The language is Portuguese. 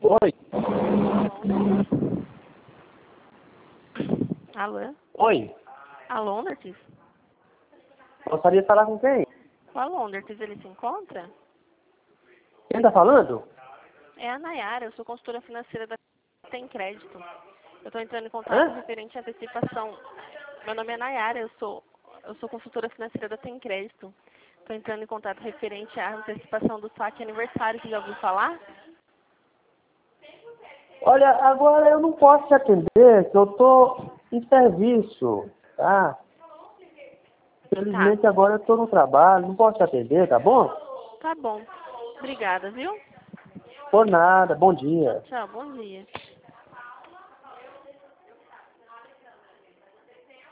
Oi. Alô? Oi. Alô, Nertis? Gostaria de falar com quem? Alô, Nertis, ele se encontra? Quem tá falando? É a Nayara, eu sou consultora financeira da Tem Crédito. Eu estou entrando em contato Hã? referente à antecipação. Meu nome é Nayara, eu sou consultora financeira da Tem Crédito. Estou entrando em contato referente à antecipação do saque aniversário, você já ouviu falar? Olha, agora eu não posso te atender, que eu tô em serviço, tá? Tá, Infelizmente agora eu tô no trabalho, não posso te atender, tá bom? tá bom. Obrigada, viu? Por nada, bom Tchau, dia. tchau, bom dia.